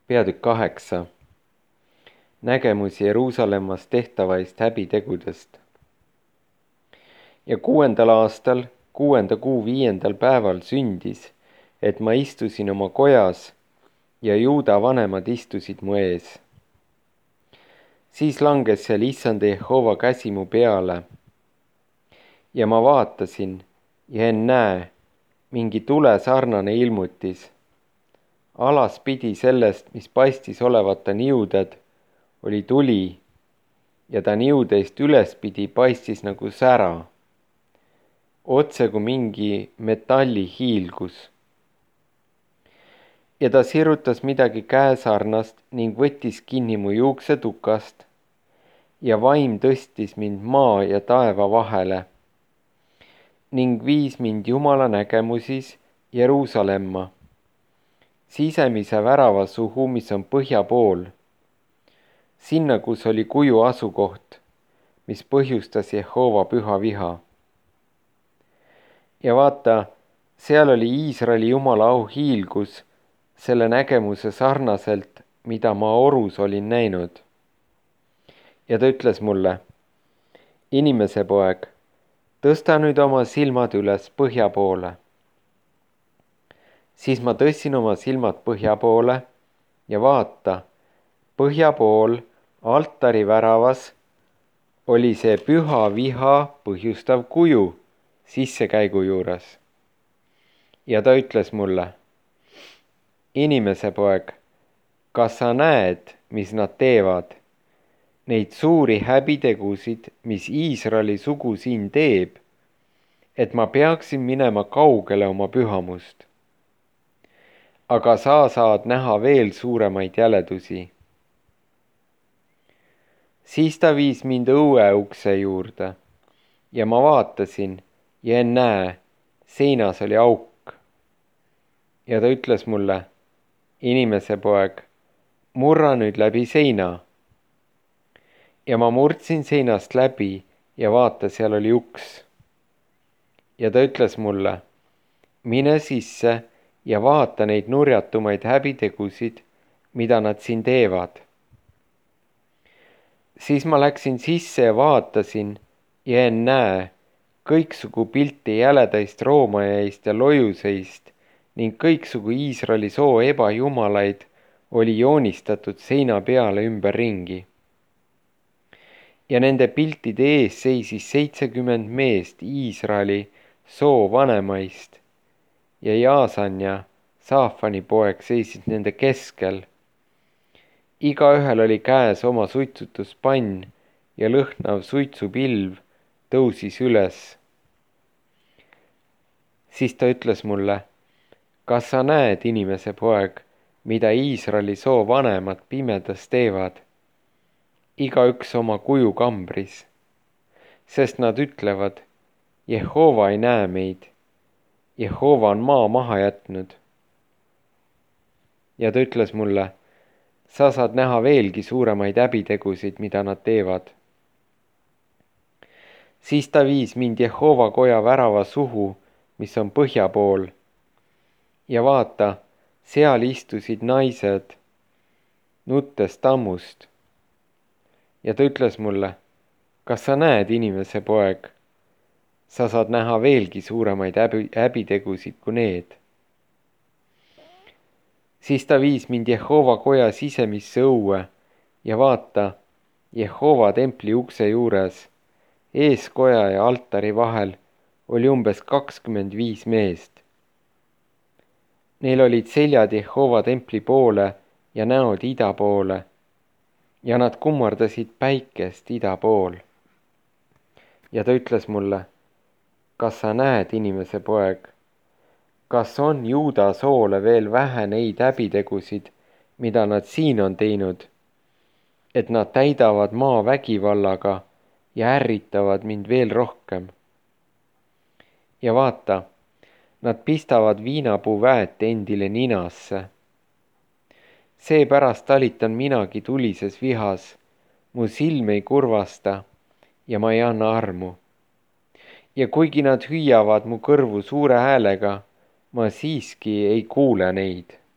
Peatükk 8. Nägemus Jeruusalemmas tehtavaist häbitegudest. Ja 6. aastal, 6. kuu 5. päeval sündis, et ma istusin oma kojas ja Juuda vanemad istusid mu ees. Siis langes seal issanda Jehova käsi mu peale. Ja ma vaatasin ja ennäe, mingi tule sarnane ilmutis. Alaspidi sellest, mis paistis olevat ta niuded, oli tuli ja ta niudeist ülespidi paistis nagu sära, otse kui mingi metalli hiilgus. Ja ta sirutas midagi käesarnast ning võttis kinni mu juuksetukast ja vaim tõstis mind maa ja taeva vahele ning viis mind Jumala nägemusis Jeruusalemma, sisemise värava suhu, mis on põhja pool, sinna, kus oli kuju asukoht, mis põhjustas Jehova püha viha. Ja vaata, seal oli Iisraeli Jumala au hiilgus selle nägemuse sarnaselt, mida ma orus olin näinud. Ja ta ütles mulle, inimese poeg, tõsta nüüd oma silmad üles põhja poole. Siis ma tõstsin oma silmad põhja poole ja vaata, põhja pool altari väravas oli see püha viha põhjustav kuju sissekäigu juures. Ja ta ütles mulle, inimese poeg, kas sa näed, mis nad teevad? Neid suuri häbitegusid, mis Iisraeli sugu siin teeb, et ma peaksin minema kaugele oma pühamust. Aga sa saad näha veel suuremaid jäledusi. Siis ta viis mind õue ukse juurde ja ma vaatasin ja ennäe, seinas oli auk. Ja ta ütles mulle, inimese poeg, murra nüüd läbi seina. Ja ma murdsin seinast läbi ja vaata, seal oli uks. Ja ta ütles mulle, mine sisse ja vaata neid nurjatumaid häbitegusid, mida nad siin teevad. Siis ma läksin sisse ja vaatasin ja ennäe, kõiksugu pilti jäledaist roomajaist ja lojuseist ning kõiksugu Iisraeli soo ebajumalaid oli joonistatud seina peale ümberringi. Ja nende piltide ees seisis 70 meest Iisraeli soo vanemaist ja Jaasanja, Saafani poeg, seisid nende keskel. Igaühel oli käes oma suitsutuspann ja lõhnav suitsupilv tõusis üles. Siis ta ütles mulle, kas sa näed, inimese poeg, mida Iisraeli soo vanemad pimedas teevad? Igaüks oma kuju kambris, sest nad ütlevad, Jehova ei näe meid, Jehova on maa maha jätnud. Ja ta ütles mulle, sa saad näha veelgi suuremaid häbitegusid, mida nad teevad. Siis ta viis mind Jehova koja värava suhu, mis on põhja pool. Ja vaata, seal istusid naised, nuttes tammust. Ja ta ütles mulle, kas sa näed, inimese poeg? Sa saad näha veelgi suuremaid häbitegusid kui need. Siis ta viis mind Jehova koja sisemisse õue ja vaata, Jehova templi ukse juures, ees koja ja altari vahel oli umbes 25 meest. Neil olid seljad Jehova templi poole ja näod ida poole ja nad kummardasid päikest ida pool. Ja ta ütles mulle, kas sa näed, inimese poeg? Kas on Juuda soole veel vähe neid häbitegusid, mida nad siin on teinud, et nad täidavad maa vägivallaga ja ärritavad mind veel rohkem? Ja vaata, nad pistavad viinapuu väet endile ninasse. Seepärast talitan minagi tulises vihas, mu silm ei kurvasta ja ma ei anna armu. Ja kuigi nad hüüavad mu kõrvu suure häälega, ma siiski ei kuule neid.